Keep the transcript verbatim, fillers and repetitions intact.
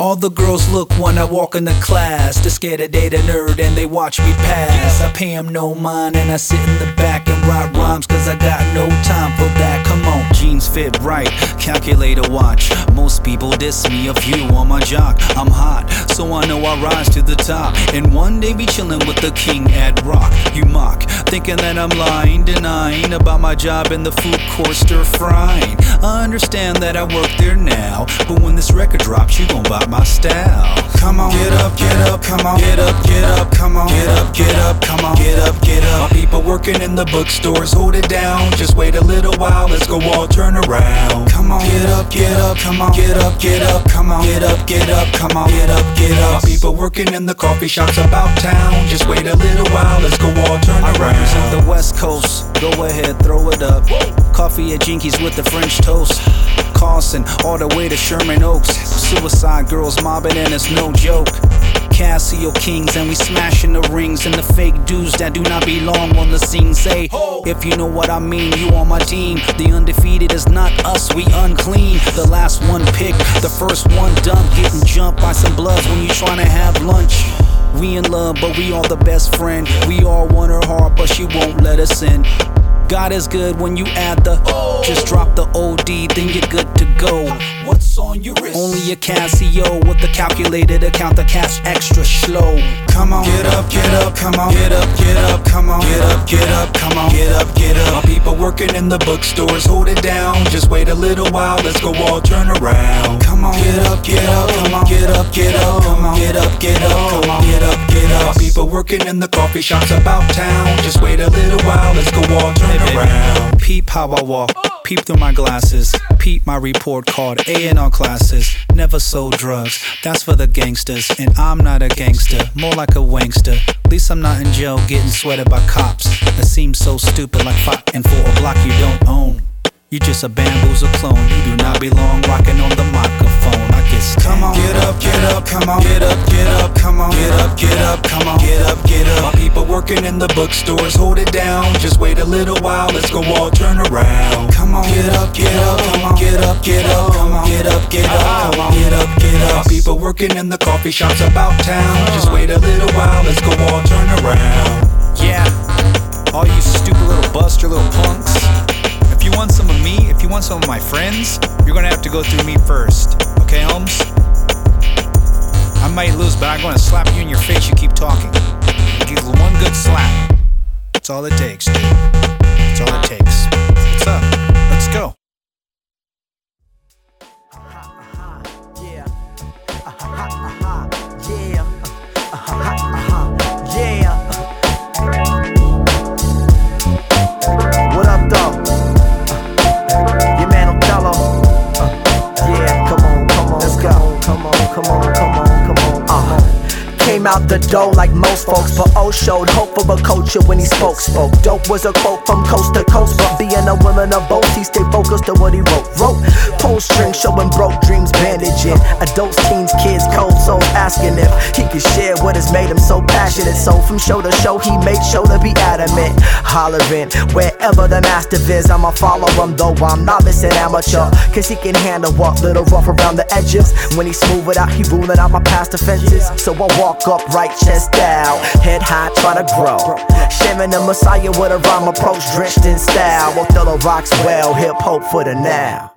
All the girls look when I walk in the class. They're scared to date a nerd and they watch me pass. I pay them no mind and I sit in the back and write rhymes, cause I got no time for that. Come on, jeans fit right, calculator watch. Most people diss me, a few on my jock. I'm hot, so I know I rise to the top, and one day be chillin' with the king at Rock. You mock, thinking that I'm lying, denying about my job in the food court stir frying. I understand that I work there now, but when this record drops, you gon' buy my style. Come on, get up, get up, come on, get up, get up, come on, get up, get up, come on, get up, get up. My people working in the bookstores, hold it down. Just wait a little while, let's go all turn around. Come on, get up, get up, come on, get up, get up, come on, get up, get up, come on, get up, get up. My people working in the coffee shops about town. Just wait a little while, let's go all turn around. I represent the West Coast, go ahead, throw it up. Coffee at Jinkies with the French toast. Carson, all the way to Sherman Oaks. Suicide girls mobbing and it's no joke. Casio kings and we smashing the rings, and the fake dudes that do not belong on the scene say, if you know what I mean, you on my team. The undefeated is not us, we unclean. The last one picked, the first one dumped. Getting jumped by some bloods when you trying to have lunch. We in love, but we all the best friend. We all want her heart, but she won't let us in. God is good when you add the oh. Just drop the O D, then you're good to go. What's on your wrist? Only a Casio with the calculator to count the cash extra slow. Come on, get up, get up, come on, get up, get up, come on, get up, get up, come on, get up, get up. My people working in the bookstores, hold it down. Just wait a little while, let's go all turn around. Come on, get up, get up, come on, get up, get up, come on, get up, get up, come on, get up, get up. My people working in the coffee shops about town. Just wait a little while, let's go all turn around. Peep how I walk, peep through my glasses, peep my report card, A and R classes. Never sold drugs, that's for the gangsters, and I'm not a gangster, more like a wankster. At least I'm not in jail getting sweated by cops. That seems so stupid, like fighting for a block you don't own. You just a bamboozle clone, you do not belong rocking on the microphone. I get stamped. Come on, get up, get up, come on, get up, get up, come on, get up, get up, come on, get up, get up. My people working in the bookstores, hold it down. Just wait a little while, let's go all turn around. Come on, get up, get up, come on, get up, get up, come on, get up, get up, come on, get up, get up. My people working in the coffee shops about town. Just wait a little while, let's go all turn around. Yeah, all you stupid little buster little punks. If you want some of me, if you want some of my friends, you're gonna have to go through me first. Okay, Holmes? I might lose, but I'm gonna slap you in your face, you keep talking. Give you one good slap. That's all it takes, dude. That's all it takes. What's up? Let's go. Out the door like most folks, but O showed hope for a culture when he spoke. Spoke dope was a quote from coast to coast, but being a woman of both, he stayed focused on what he wrote. Wrote pull string showing broke dreams bandaging adults, teens, kids, cold souls asking if he could share what has made him so passionate. So from show to show, he made sure to be adamant, hollering wherever the master is. I'ma follow him though I'm novice and amateur, cause he can handle what little rough around the edges. When he smooth it out, he ruling out my past offenses. So I walk up right chest down, head high, try to grow. Sharing the Messiah with a rhyme approach, drenched in style. Othello rocks well, hip hop for the now.